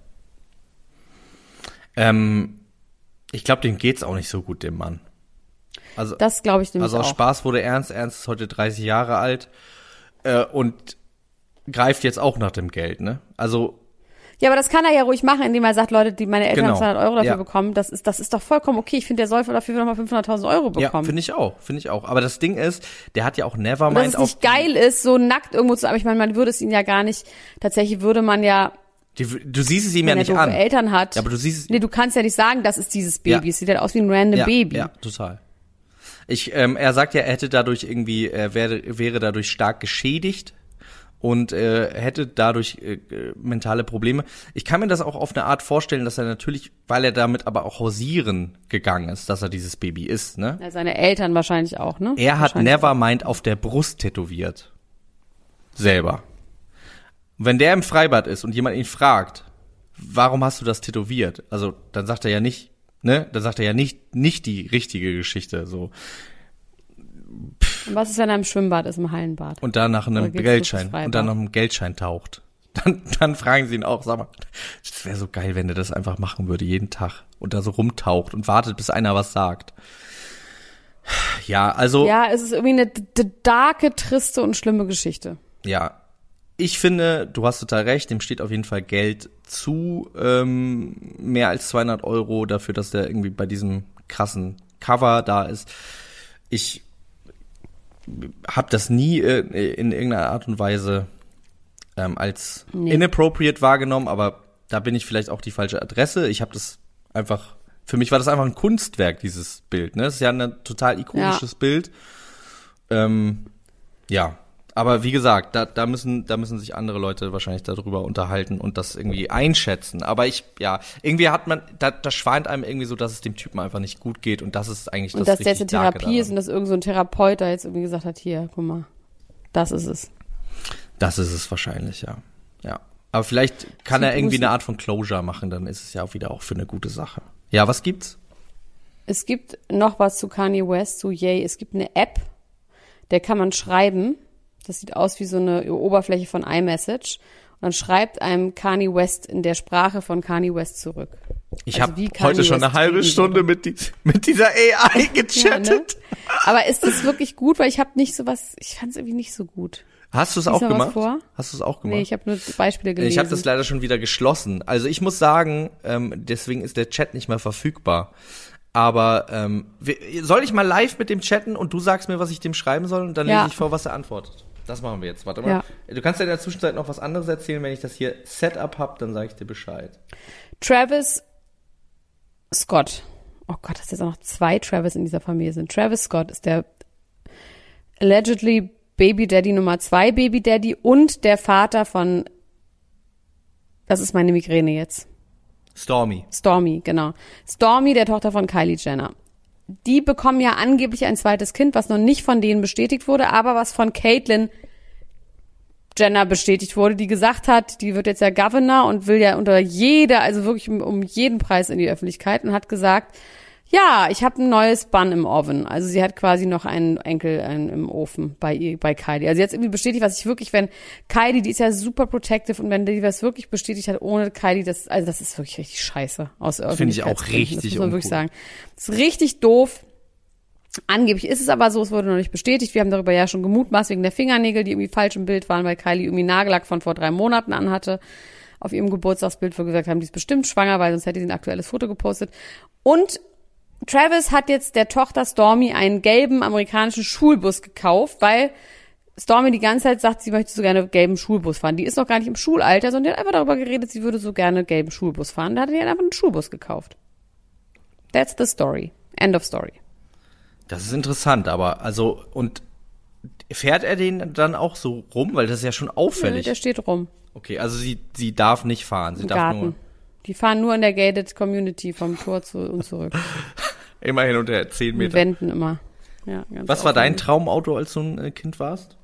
Ähm, ich glaube, dem geht's auch nicht so gut, dem Mann. Also, Das glaube ich nämlich also aus auch. Spaß wurde ernst. Ernst ist heute dreißig Jahre alt äh, und greift jetzt auch nach dem Geld, ne? Also Ja, aber das kann er ja ruhig machen, indem er sagt, Leute, die meine Eltern Genau. haben zweihundert Euro dafür Ja. bekommen. Das ist, das ist doch vollkommen okay. Ich finde, der soll dafür nochmal fünfhunderttausend Euro ja, bekommen. finde ich auch, finde ich auch. Aber das Ding ist, der hat ja auch Und dass Nevermind es auf nicht geil ist, so nackt irgendwo zu, aber ich meine, man würde es ihn ja gar nicht, tatsächlich würde man ja, die, du siehst es ihm ja wenn er nicht doofe an. Eltern hat. Ja, aber du siehst es Nee, du kannst ja nicht sagen, das ist dieses Baby. Ja. Es sieht halt aus wie ein random ja, Baby. Ja, total. Ich, ähm, er sagt ja, er hätte dadurch irgendwie, er wäre, wäre dadurch stark geschädigt und äh, hätte dadurch äh, mentale Probleme. Ich kann mir das auch auf eine Art vorstellen, dass er natürlich, weil er damit aber auch hausieren gegangen ist, dass er dieses Baby ist, ne? Ja, seine Eltern wahrscheinlich auch, ne? Er hat Wahrscheinlich Nevermind auf der Brust tätowiert. Selber. Und wenn der im Freibad ist und jemand ihn fragt, warum hast du das tätowiert? Also, dann sagt er ja nicht, ne? Dann sagt er ja nicht, nicht die richtige Geschichte, so. Pff, Und was ist, wenn er im Schwimmbad ist, im Hallenbad? Und dann nach einem Oder geht's Geldschein. ins Freibad? Und dann nach einem Geldschein taucht. Dann, dann fragen sie ihn auch, sag mal, das wäre so geil, wenn er das einfach machen würde, jeden Tag. Und da so rumtaucht und wartet, bis einer was sagt. Ja, also. Ja, es ist irgendwie eine d- d- darke, triste und schlimme Geschichte. Ja. Ich finde, du hast total recht, dem steht auf jeden Fall Geld zu, ähm, mehr als zweihundert Euro dafür, dass der irgendwie bei diesem krassen Cover da ist. Ich habe das nie äh, in irgendeiner Art und Weise ähm, als Nee. inappropriate wahrgenommen, aber da bin ich vielleicht auch die falsche Adresse. Ich habe das einfach, für mich war das einfach ein Kunstwerk, dieses Bild. Ne? Das ist ja ein total ikonisches Ja. Bild. Ähm, ja, aber wie gesagt, da, da müssen, da müssen sich andere Leute wahrscheinlich darüber unterhalten und das irgendwie einschätzen. Aber ich, ja, irgendwie hat man, da, da schweint einem irgendwie so, dass es dem Typen einfach nicht gut geht und das ist eigentlich Und das dass der jetzt in richtig Darke Therapie ist daran. und dass irgend so ein Therapeut da jetzt irgendwie gesagt hat, hier, guck mal, das ist es. Das ist es wahrscheinlich, ja. Ja. Aber vielleicht kann Sie er irgendwie müssen- eine Art von Closure machen, dann ist es ja auch wieder auch für eine gute Sache. Ja, was gibt's? Es gibt noch was zu Kanye West, zu Yay. Es gibt eine App, der kann man schreiben. Das sieht aus wie so eine Oberfläche von iMessage. Und dann schreibt einem Kanye West in der Sprache von Kanye West zurück. Ich Also habe wie Kanye heute schon West eine halbe reden Stunde würde. mit, die, mit dieser A I Ja, gechattet. ne? Aber ist das wirklich gut? Weil ich habe nicht so was, ich fand es irgendwie nicht so gut. Hast du es Lies auch mal was gemacht? vor. Hast du es auch gemacht? Nee, ich habe nur Beispiele gelesen. Ich habe das leider schon wieder geschlossen. Also ich muss sagen, ähm, deswegen ist der Chat nicht mehr verfügbar. Aber ähm, wir- soll ich mal live mit dem chatten und du sagst mir, was ich dem schreiben soll und dann Ja. lese ich vor, was er antwortet. Das machen wir jetzt. Warte mal. Ja. Du kannst ja in der Zwischenzeit noch was anderes erzählen. Wenn ich das hier Setup hab, dann sage ich dir Bescheid. Travis Scott. Oh Gott, dass jetzt auch noch zwei Travis in dieser Familie sind. Travis Scott ist der allegedly Baby Daddy Nummer zwei Baby Daddy und der Vater von, das ist meine Migräne jetzt, Stormy. Stormy, genau. Stormy, der Tochter von Kylie Jenner. Die bekommen ja angeblich ein zweites Kind, was noch nicht von denen bestätigt wurde, aber was von Caitlyn Jenner bestätigt wurde, die gesagt hat, die wird jetzt ja Governor und will ja unter jeder, also wirklich um, um jeden Preis in die Öffentlichkeit und hat gesagt, ja, ich habe ein neues Bun im Oven. Also sie hat quasi noch einen Enkel einen, im Ofen bei ihr, bei Kylie. Also sie hat irgendwie bestätigt, was ich wirklich, wenn Kylie, die ist ja super protective und wenn die was wirklich bestätigt hat ohne Kylie, das, also das ist wirklich richtig scheiße aus Finde ich auch Öffentlichkeitsgründen. richtig Das muss man wirklich uncool. sagen. Das ist richtig doof. Angeblich ist es aber so, es wurde noch nicht bestätigt. Wir haben darüber ja schon gemutmaßt wegen der Fingernägel, die irgendwie falsch im Bild waren, weil Kylie irgendwie Nagellack von vor drei Monaten anhatte. Auf ihrem Geburtstagsbild, wo wir gesagt haben, die ist bestimmt schwanger, weil sonst hätte sie ein aktuelles Foto gepostet. Und Travis hat jetzt der Tochter Stormy einen gelben amerikanischen Schulbus gekauft, weil Stormy die ganze Zeit sagt, sie möchte so gerne einen gelben Schulbus fahren. Die ist noch gar nicht im Schulalter, sondern die hat einfach darüber geredet, sie würde so gerne einen gelben Schulbus fahren. Da hat er ihr einfach einen Schulbus gekauft. That's the story. End of story. Das ist interessant, aber also und fährt er den dann auch so rum, weil das ist ja schon auffällig. Der steht rum Okay, also sie sie darf nicht fahren, sie im darf Garten. nur Die fahren nur in der gated Community vom Tor zu und zurück. immer hin und her zehn Die Meter. wenden immer. Ja, ganz Was war dein aufwendig. Traumauto, als du ein äh, Kind warst?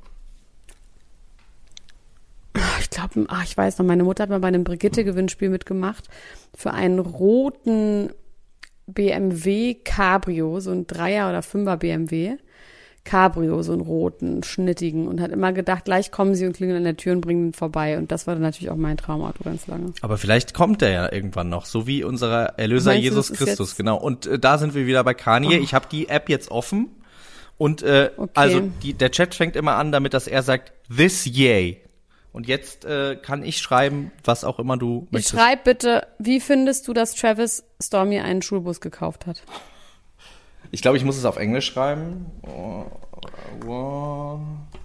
Ich glaube, ach, ich weiß noch, meine Mutter hat mal bei einem Brigitte-Gewinnspiel mitgemacht für einen roten B M W Cabrio, so ein Dreier- oder Fünfer B M W Cabrio, so einen roten, schnittigen und hat immer gedacht, gleich kommen sie und klingeln an der Tür und bringen ihn vorbei. Und das war dann natürlich auch mein Traumauto ganz lange. Aber vielleicht kommt der ja irgendwann noch, so wie unser Erlöser Meinst du, Jesus das ist Christus, jetzt- genau. Und äh, da sind wir wieder bei Kanye. Ich habe die App jetzt offen und äh, Okay. also die, der Chat fängt immer an damit, dass er sagt, this yay. Und jetzt äh, kann ich schreiben, was auch immer du Ich möchtest. schreib bitte, wie findest du, dass Travis Stormy einen Schulbus gekauft hat? Ich glaube, ich muss es auf Englisch schreiben. Oh, What,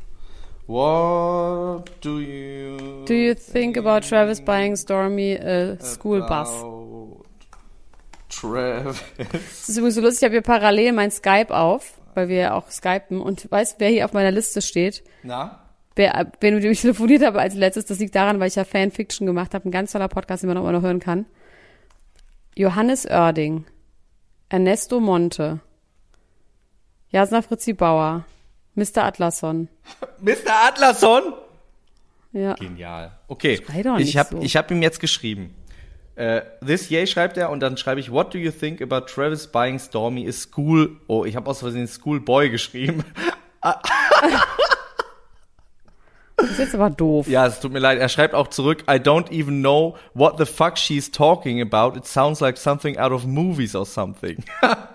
what do you Do you think about Travis buying Stormy a school bus? about Travis? Das ist übrigens so lustig, ich habe hier parallel mein Skype auf, weil wir ja auch skypen. Und weißt du, wer hier auf meiner Liste steht? Na? Wer, wer mit dem ich telefoniert habe als letztes, das liegt daran, weil ich ja Fanfiction gemacht habe. Ein ganz toller Podcast, den man auch immer noch hören kann. Johannes Oerding, Ernesto Monte, Jasna Fritzi Bauer, Mister Atlasson. Mister Atlasson? Ja. Genial. Okay, Schrei doch nicht ich habe so. ich hab ihm jetzt geschrieben. Äh, this yay schreibt er und dann schreibe ich, what do you think about Travis buying Stormy a school, oh, ich habe aus Versehen Schoolboy geschrieben. Das ist jetzt aber doof. Ja, es tut mir leid. Er schreibt auch zurück, I don't even know what the fuck she's talking about. It sounds like something out of movies or something.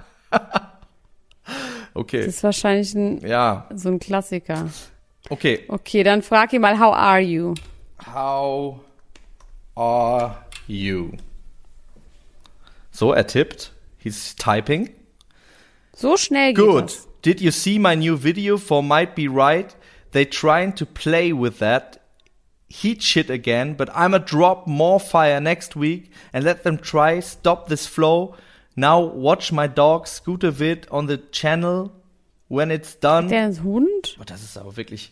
Okay. Das ist wahrscheinlich ein, Ja. so ein Klassiker. Okay. Okay, dann frag ihn mal, how are you? How are you? So, er tippt. He's typing. So schnell geht Good. das. Did you see my new video for Might Be Right? They trying to play with that heat shit again, but I'ma drop more fire next week and let them try stop this flow. Now watch my dog Scooter Vid on the channel when it's done. Der ist Hund? Oh, das ist aber wirklich.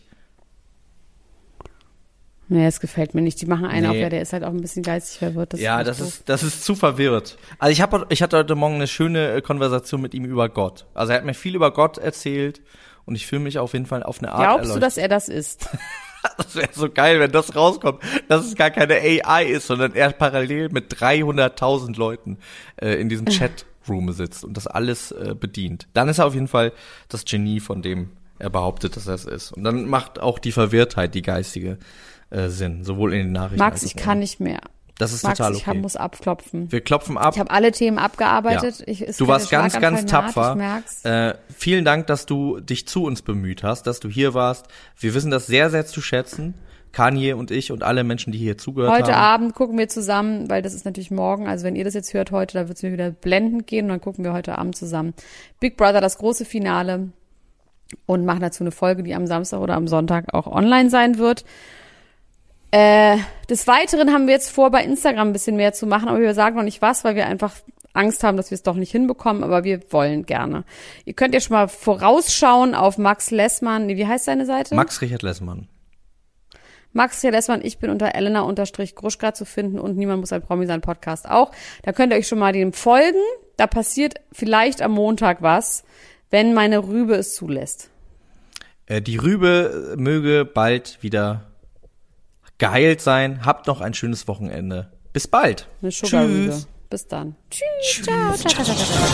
Nee, das gefällt mir nicht. Die machen einen Nee. auf, ja, der ist halt auch ein bisschen geistig verwirrt. Das Ja, ist das doof. ist, das ist zu verwirrt. Also ich habe, ich hatte heute Morgen eine schöne äh, Konversation mit ihm über Gott. Also er hat mir viel über Gott erzählt und ich fühle mich auf jeden Fall auf eine Art Glaubst du, erleuchtet. dass er das ist? Das wäre so geil, wenn das rauskommt, dass es gar keine A I ist, sondern er parallel mit dreihunderttausend Leuten äh, in diesem Chatroom sitzt und das alles äh, bedient. Dann ist er auf jeden Fall das Genie, von dem er behauptet, dass er es ist. Und dann macht auch die Verwirrtheit, die geistige, äh, Sinn, sowohl in den Nachrichten Max, als ich auch kann in- nicht mehr. Das ist Max, total ich okay. hab, muss abklopfen. Wir klopfen ab. Ich habe alle Themen abgearbeitet. Ja. Ich, es Du fällt warst der ganz, ganz Schlaganfall naht, tapfer. Ich merk's. Äh, vielen Dank, dass du dich zu uns bemüht hast, dass du hier warst. Wir wissen das sehr, sehr zu schätzen. Kanye und ich und alle Menschen, die hier zugehört Heute haben. Abend gucken wir zusammen, weil das ist natürlich morgen. Also wenn ihr das jetzt hört heute, da wird es mir wieder blendend gehen und dann gucken wir heute Abend zusammen Big Brother, das große Finale, und machen dazu eine Folge, die am Samstag oder am Sonntag auch online sein wird. Äh, des Weiteren haben wir jetzt vor, bei Instagram ein bisschen mehr zu machen, aber wir sagen noch nicht was, weil wir einfach Angst haben, dass wir es doch nicht hinbekommen, aber wir wollen gerne. Ihr könnt ja schon mal vorausschauen auf Max Lessmann. Nee, wie heißt seine Seite? Max Richard Lessmann. Max Richard Lessmann, ich bin unter Elena-Gruschka zu finden und Niemand muss ein Promi sein Podcast auch. Da könnt ihr euch schon mal dem folgen. Da passiert vielleicht am Montag was, wenn meine Rübe es zulässt. Äh, die Rübe möge bald wieder geheilt sein. Habt noch ein schönes Wochenende. Bis bald. Eine Sugar-Rübe. Tschüss. Bis dann. Tschüss. Ciao. Ciao, ciao, ciao, ciao.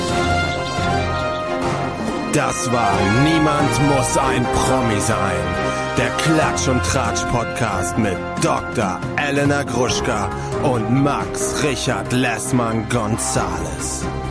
Das war Niemand muss ein Promi sein. Der Klatsch und Tratsch Podcast mit Doktor Elena Gruschka und Max Richard Lessmann Gonzales.